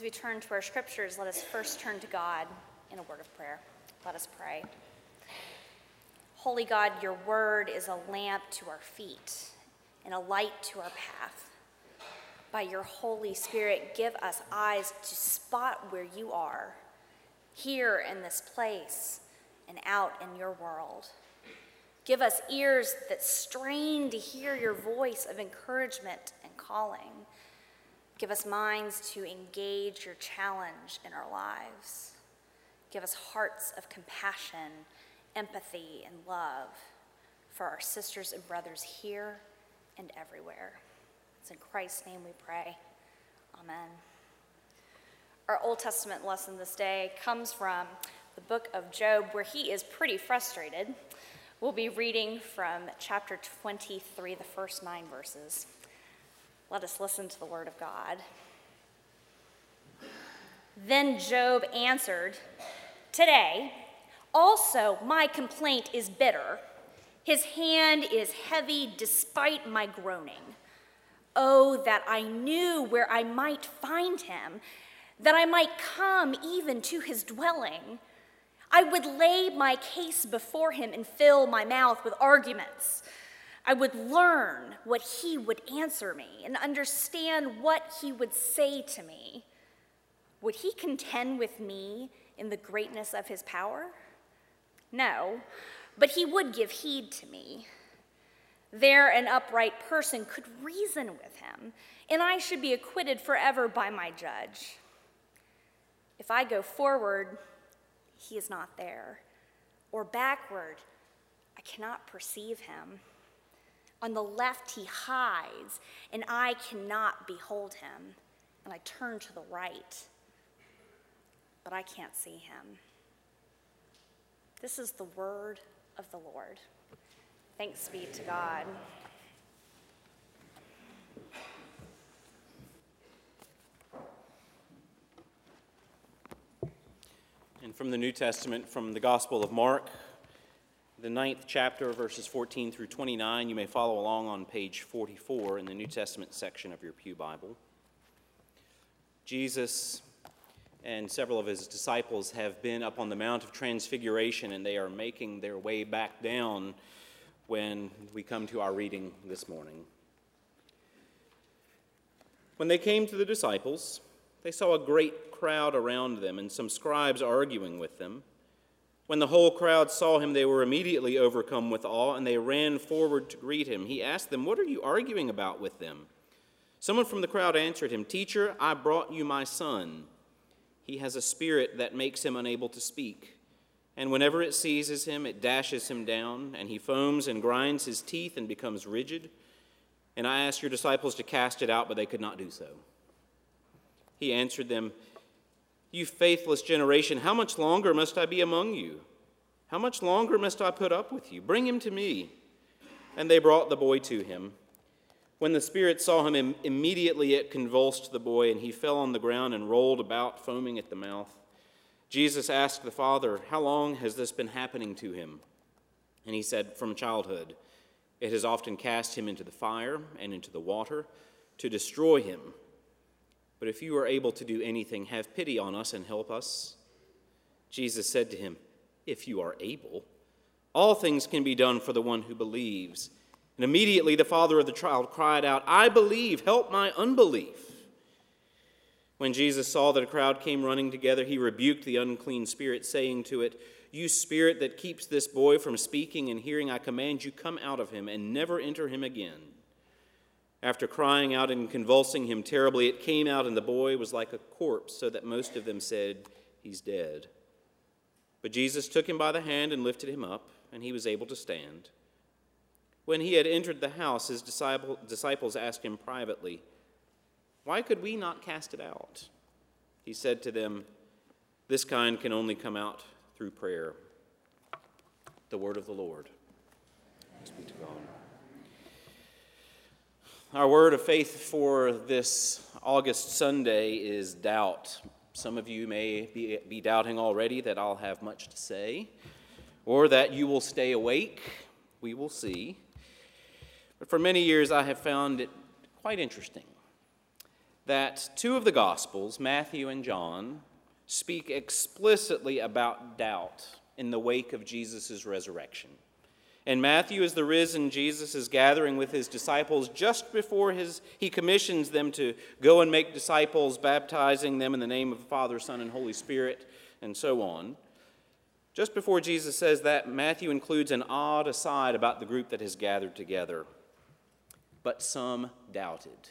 As we turn to our scriptures, let us first turn to God in a word of prayer. Let us pray. Holy God, your word is a lamp to our feet and a light to our path. By your Holy Spirit, give us eyes to spot where you are, here in this place and out in your world. Give us ears that strain to hear your voice of encouragement and calling. Give us minds to engage your challenge in our lives. Give us hearts of compassion, empathy, and love for our sisters and brothers here and everywhere. It's in Christ's name we pray. Amen. Our Old Testament lesson this day comes from the book of Job, where he is pretty frustrated. We'll be reading from chapter 23, the first 9 verses. Let us listen to the word of God. Then Job answered, "Today, also my complaint is bitter. His hand is heavy despite my groaning. Oh, that I knew where I might find him, that I might come even to his dwelling. I would lay my case before him and fill my mouth with arguments. I would learn what he would answer me and understand what he would say to me. Would he contend with me in the greatness of his power? No, but he would give heed to me. There an upright person could reason with him, and I should be acquitted forever by my judge. If I go forward, he is not there, or backward, I cannot perceive him. On the left he hides, and I cannot behold him, and I turn to the right, but I can't see him." This is the word of the Lord. Thanks be to God. And from the New Testament, from the Gospel of Mark, the 9th chapter, verses 14 through 29, you may follow along on page 44 in the New Testament section of your pew Bible. Jesus and several of his disciples have been up on the Mount of Transfiguration, and they are making their way back down when we come to our reading this morning. When they came to the disciples, they saw a great crowd around them and some scribes arguing with them. When the whole crowd saw him, they were immediately overcome with awe, and they ran forward to greet him. He asked them, "What are you arguing about with them?" Someone from the crowd answered him, "Teacher, I brought you my son. He has a spirit that makes him unable to speak. And whenever it seizes him, it dashes him down, and he foams and grinds his teeth and becomes rigid. And I asked your disciples to cast it out, but they could not do so." He answered them, "You faithless generation, how much longer must I be among you? How much longer must I put up with you? Bring him to me." And they brought the boy to him. When the spirit saw him, immediately it convulsed the boy, and he fell on the ground and rolled about, foaming at the mouth. Jesus asked the father, "How long has this been happening to him?" And he said, "From childhood. It has often cast him into the fire and into the water to destroy him. But if you are able to do anything, have pity on us and help us." Jesus said to him, "If you are able, all things can be done for the one who believes." And immediately the father of the child cried out, "I believe, help my unbelief." When Jesus saw that a crowd came running together, he rebuked the unclean spirit, saying to it, "You spirit that keeps this boy from speaking and hearing, I command you, come out of him and never enter him again." After crying out and convulsing him terribly, it came out, and the boy was like a corpse, so that most of them said, "He's dead." But Jesus took him by the hand and lifted him up, and he was able to stand. When he had entered the house, his disciples asked him privately, "Why could we not cast it out?" He said to them, "This kind can only come out through prayer." The word of the Lord. Thanks be to God. Our word of faith for this August Sunday is doubt. Some of you may be doubting already that I'll have much to say, or that you will stay awake. We will see. But for many years I have found it quite interesting that two of the Gospels, Matthew and John, speak explicitly about doubt in the wake of Jesus' resurrection. And Matthew, as the risen Jesus is gathering with his disciples just before he commissions them to go and make disciples, baptizing them in the name of the Father, Son, and Holy Spirit, and so on. Just before Jesus says that, Matthew includes an odd aside about the group that has gathered together. But some doubted.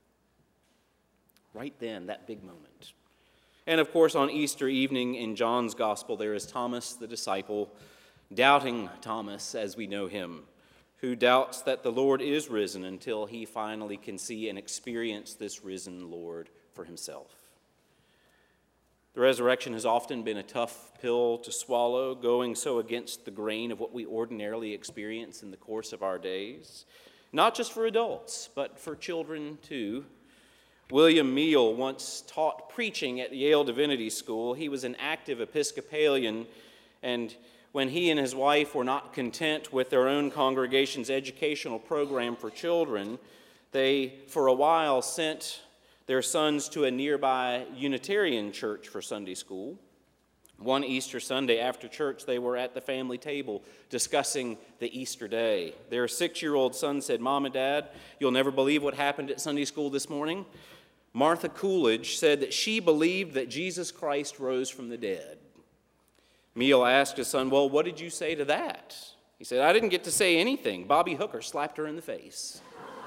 Right then, that big moment. And of course, on Easter evening in John's Gospel, there is Thomas the disciple, doubting Thomas as we know him, who doubts that the Lord is risen until he finally can see and experience this risen Lord for himself. The resurrection has often been a tough pill to swallow, going so against the grain of what we ordinarily experience in the course of our days, not just for adults, but for children too. William Meale once taught preaching at Yale Divinity School. He was an active Episcopalian, and when he and his wife were not content with their own congregation's educational program for children, they, for a while, sent their sons to a nearby Unitarian church for Sunday school. One Easter Sunday after church, they were at the family table discussing the Easter day. Their 6-year-old son said, "Mom and Dad, you'll never believe what happened at Sunday school this morning. Martha Coolidge said that she believed that Jesus Christ rose from the dead." Meale asked his son, "Well, what did you say to that?" He said, "I didn't get to say anything. Bobby Hooker slapped her in the face."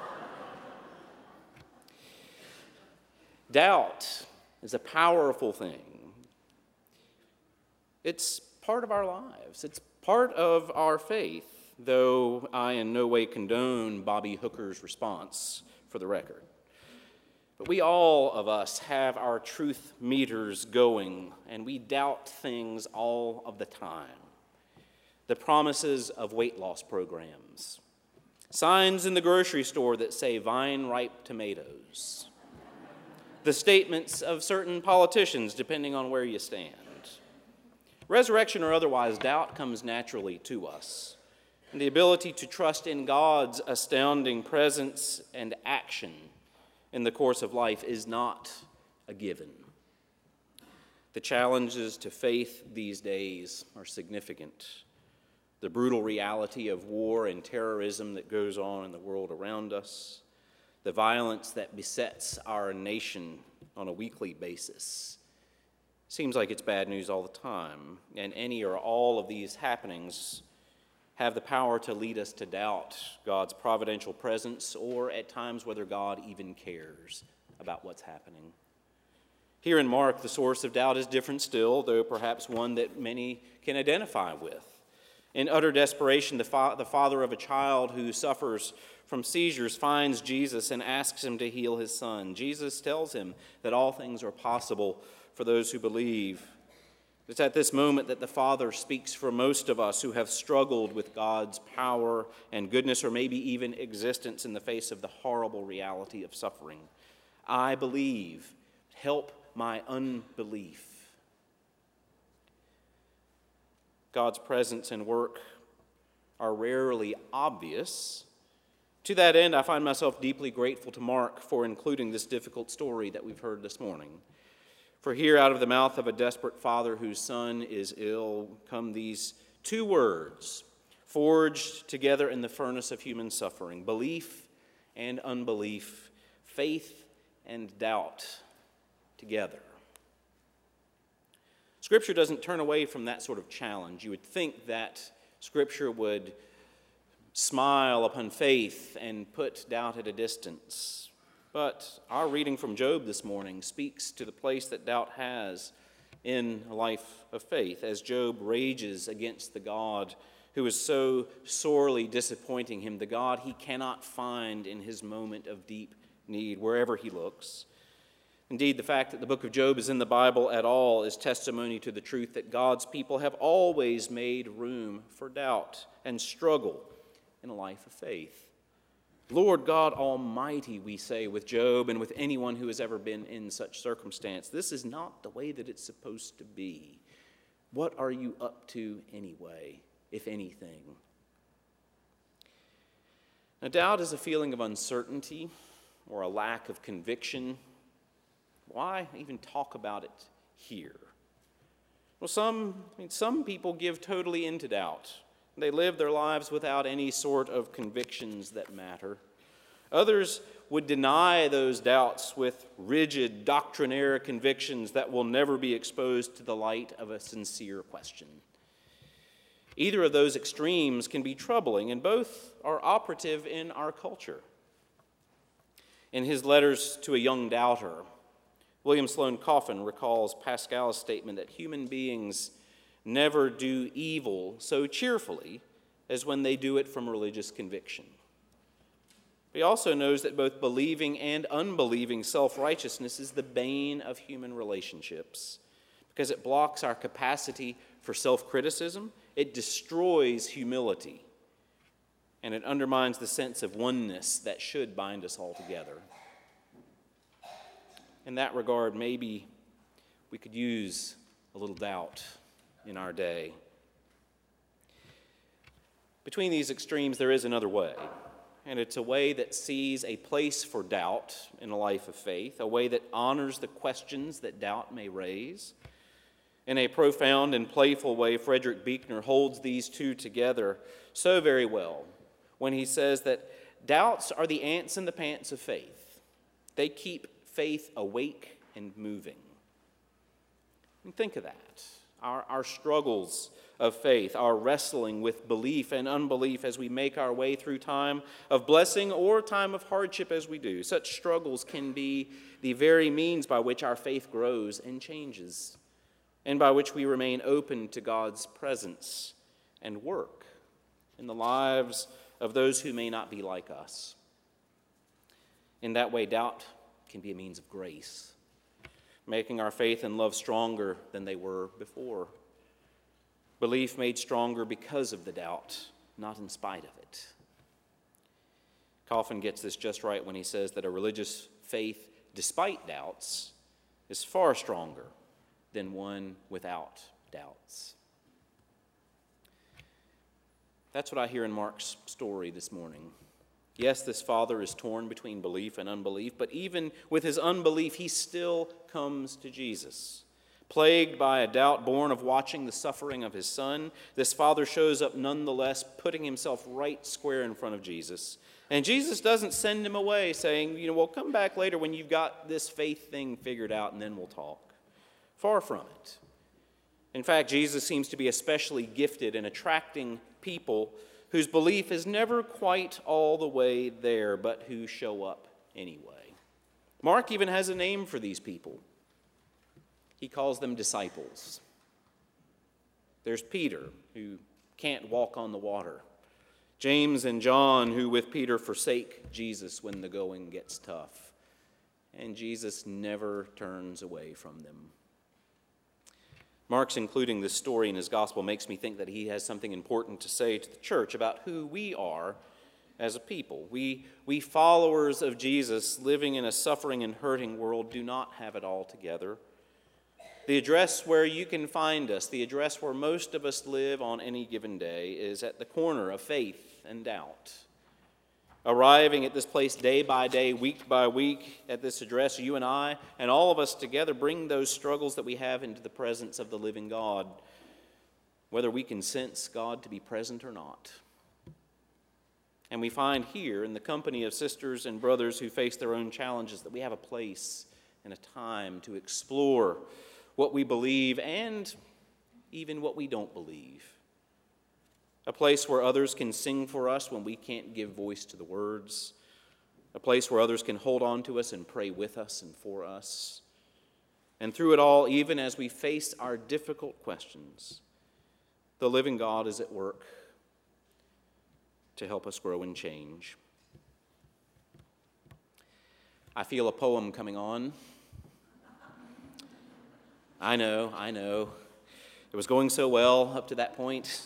Doubt is a powerful thing. It's part of our lives. It's part of our faith, though I in no way condone Bobby Hooker's response, for the record. But we all of us have our truth meters going, and we doubt things all of the time. The promises of weight loss programs, signs in the grocery store that say vine-ripe tomatoes, the statements of certain politicians, depending on where you stand. Resurrection or otherwise, doubt comes naturally to us. And the ability to trust in God's astounding presence and action in the course of life is not a given. The challenges to faith these days are significant. The brutal reality of war and terrorism that goes on in the world around us, the violence that besets our nation on a weekly basis. Seems like it's bad news all the time, and any or all of these happenings have the power to lead us to doubt God's providential presence, or at times whether God even cares about what's happening. Here in Mark, the source of doubt is different still, though perhaps one that many can identify with. In utter desperation, the father of a child who suffers from seizures finds Jesus and asks him to heal his son. Jesus tells him that all things are possible for those who believe. It's at this moment that the Father speaks for most of us who have struggled with God's power and goodness, or maybe even existence, in the face of the horrible reality of suffering. I believe. Help my unbelief. God's presence and work are rarely obvious. To that end, I find myself deeply grateful to Mark for including this difficult story that we've heard this morning. For here, out of the mouth of a desperate father whose son is ill, come these two words, forged together in the furnace of human suffering: belief and unbelief, faith and doubt together. Scripture doesn't turn away from that sort of challenge. You would think that Scripture would smile upon faith and put doubt at a distance. But our reading from Job this morning speaks to the place that doubt has in a life of faith, as Job rages against the God who is so sorely disappointing him, the God he cannot find in his moment of deep need wherever he looks. Indeed, the fact that the book of Job is in the Bible at all is testimony to the truth that God's people have always made room for doubt and struggle in a life of faith. Lord God Almighty, we say with Job and with anyone who has ever been in such circumstance, this is not the way that it's supposed to be. What are you up to anyway, if anything? Now, doubt is a feeling of uncertainty or a lack of conviction Why even talk about it here? Well, some people give totally into doubt. They live their lives without any sort of convictions that matter. Others would deny those doubts with rigid doctrinaire convictions that will never be exposed to the light of a sincere question. Either of those extremes can be troubling, and both are operative in our culture. In his letters to a young doubter, William Sloane Coffin recalls Pascal's statement that human beings never do evil so cheerfully as when they do it from religious conviction. He also knows that both believing and unbelieving self-righteousness is the bane of human relationships because it blocks our capacity for self-criticism, it destroys humility, and it undermines the sense of oneness that should bind us all together. In that regard, maybe we could use a little doubt in our day. Between these extremes, there is another way, and it's a way that sees a place for doubt in a life of faith, a way that honors the questions that doubt may raise. In a profound and playful way, Frederick Buechner holds these two together so very well when he says that doubts are the ants in the pants of faith. They keep faith awake and moving. And think of that. Our struggles of faith, our wrestling with belief and unbelief as we make our way through time of blessing or time of hardship as we do. Such struggles can be the very means by which our faith grows and changes, and by which we remain open to God's presence and work in the lives of those who may not be like us. In that way, doubt can be a means of grace, making our faith and love stronger than they were before. Belief made stronger because of the doubt, not in spite of it. Coffin gets this just right when he says that a religious faith, despite doubts, is far stronger than one without doubts. That's what I hear in Mark's story this morning. Yes, this father is torn between belief and unbelief, but even with his unbelief, he still comes to Jesus. Plagued by a doubt born of watching the suffering of his son, this father shows up nonetheless, putting himself right square in front of Jesus. And Jesus doesn't send him away saying, well, come back later when you've got this faith thing figured out and then we'll talk. Far from it. In fact, Jesus seems to be especially gifted in attracting people whose belief is never quite all the way there, but who show up anyway. Mark even has a name for these people. He calls them disciples. There's Peter, who can't walk on the water. James and John, who with Peter forsake Jesus when the going gets tough. And Jesus never turns away from them. Mark's including this story in his gospel makes me think that he has something important to say to the church about who we are as a people. We followers of Jesus living in a suffering and hurting world do not have it all together. The address where you can find us, the address where most of us live on any given day, is at the corner of faith and doubt. Arriving at this place day by day, week by week, at this address, you and I, and all of us together, bring those struggles that we have into the presence of the living God, whether we can sense God to be present or not. And we find here, in the company of sisters and brothers who face their own challenges, that we have a place and a time to explore what we believe and even what we don't believe. A place where others can sing for us when we can't give voice to the words. A place where others can hold on to us and pray with us and for us. And through it all, even as we face our difficult questions, the living God is at work to help us grow and change. I feel a poem coming on. I know. It was going so well up to that point.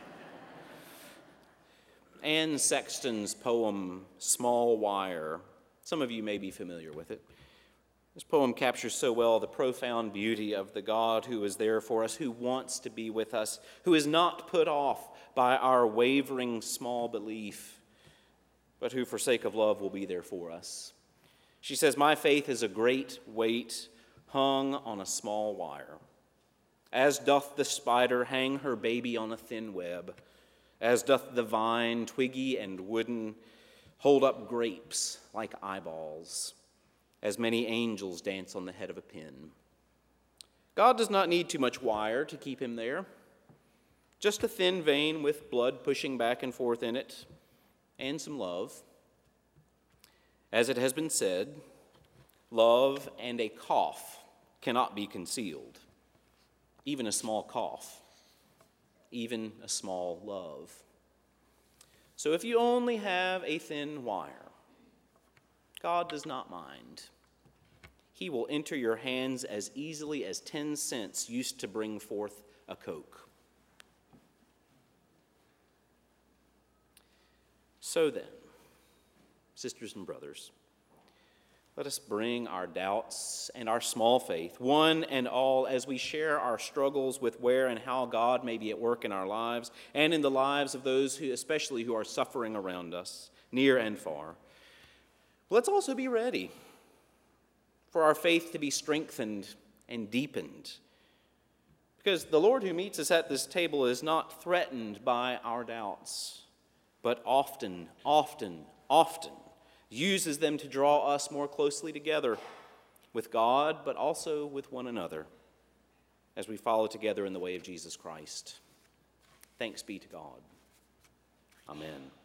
Anne Sexton's poem, Small Wire. Some of you may be familiar with it. This poem captures so well the profound beauty of the God who is there for us, who wants to be with us, who is not put off by our wavering small belief, but who for sake of love will be there for us. She says, "My faith is a great weight hung on a small wire. As doth the spider hang her baby on a thin web, as doth the vine, twiggy and wooden, hold up grapes like eyeballs, as many angels dance on the head of a pin. God does not need too much wire to keep him there. Just a thin vein with blood pushing back and forth in it, and some love. As it has been said, love and a cough cannot be concealed. Even a small cough, even a small love. So if you only have a thin wire, God does not mind. He will enter your hands as easily as 10 cents used to bring forth a Coke. So then, sisters and brothers, let us bring our doubts and our small faith, one and all, as we share our struggles with where and how God may be at work in our lives and in the lives of those who, especially who are suffering around us, near and far. Let's also be ready for our faith to be strengthened and deepened, because the Lord who meets us at this table is not threatened by our doubts, but often uses them to draw us more closely together with God, but also with one another as we follow together in the way of Jesus Christ. Thanks be to God. Amen.